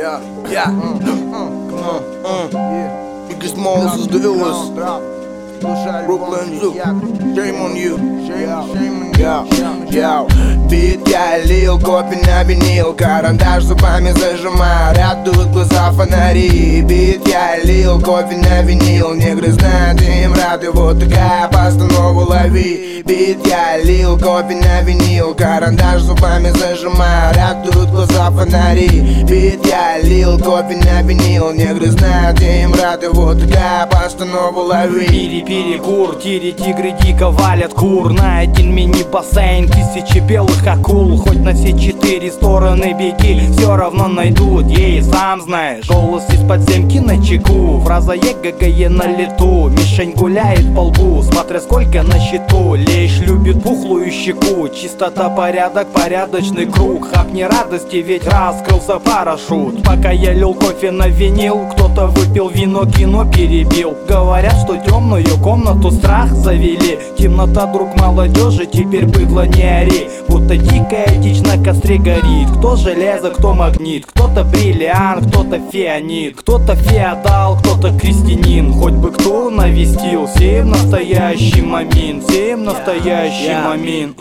Biggest Moses, the illest. Brooklyn Zoo, shame on you. Бит я лил, кофе на винил, карандаш зубами зажимаю, радуют глаза фонари. Бит я лил, кофе на винил, негры знают, им рады, вот такая постанова, лови. Бит я лил, кофе на винил, карандаш зубами зажимаю, радуют глаза фонари. Бит я лил, кофе на винил, негры знают, им рады, вот такая постанова, лови. Перекур, тигры дико валят кур. На один мини-бассейн тысячи белых акул. Хоть на все 4 стороны беги, все равно найдут. Ей, сам знаешь, голос из подземки на чеку. Фраза ЕГГ на лету. Мишень гуляет по лбу, смотря сколько на счету. Лещ любит пухлую щеку. Чистота, порядок, порядочный круг. Хапни радости, ведь раскрылся парашют. Пока я лил кофе на винил, кто-то выпил вино, кино перебил. Говорят, что темную комнату страх завели. Темнота, друг молодежи, теперь быдло не ори. Будто дикая дичь на костре горит. Кто железо, кто магнит, кто-то бриллиант, кто-то фианит, кто-то феодал, кто-то крестьянин. Хоть бы кто навестил, сеем настоящий момент, сеем настоящий момент.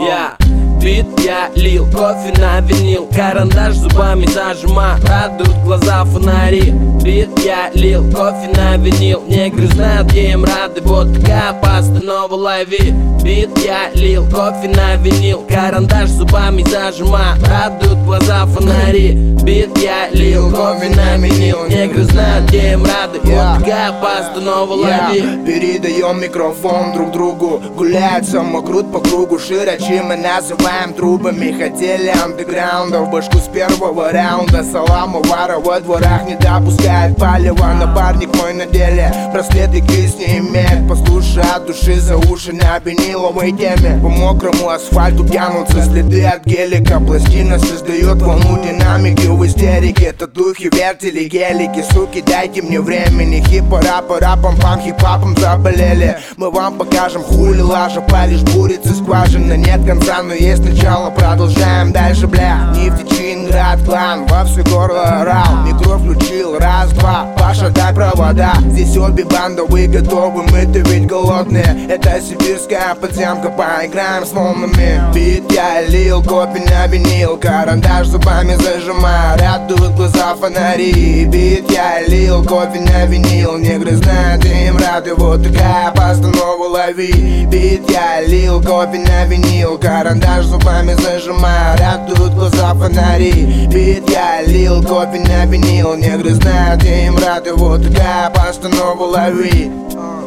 Бит я лил, кофе на винил, карандаш зубами зажима, радуют глаза фонари. Бит я лил, кофе на винил, негры знают, где им рады, вот такая постанова, лови. Бит я лил, кофе на винил, карандаш зубами зажима, радуют глаза фонари. Бит я лил, кофе на винил, негры знают, где им рады, вот такая постанова, лови. Передаем микрофон друг другу, гуляет самокрут по кругу, широче мы называем трубами. Хотели андеграунда в башку с первого раунда. Саламовара во дворах не допускает палева. Напарник мой на деле браслеты кисть не имеет. Послушай от души за уши на виниловой теме. По мокрому асфальту тянутся следы от гелика. Пластина создает волну динамики в истерике. Это духи, вертели, гелики. Суки, дайте мне времени. Хип-рапа, рапом, пам, хип-хапом заболели. Мы вам покажем хули лажа. Палишь бурицы, скважина, нет конца, но есть начало, продолжаем дальше, бля. Нефтечинград, клан, во все горло орал. Микро включил, раз, два, Паша, дай провода. Здесь обе банды, вы готовы, мы-то ведь голодные. Это сибирская подземка, поиграем с волнами. Бит я лил, кофе на винил, карандаш зубами зажимаю, радуют глаза фонари. Бит я лил, кофе на винил, негры знают, им рады, вот такая постанова, лови. Бит я лил, кофе на винил, карандаш зубами зажимаю, радуют глаза фонари. Бит я лил, кофе на винил, негры знают, им рады, вот такая постанова, лови.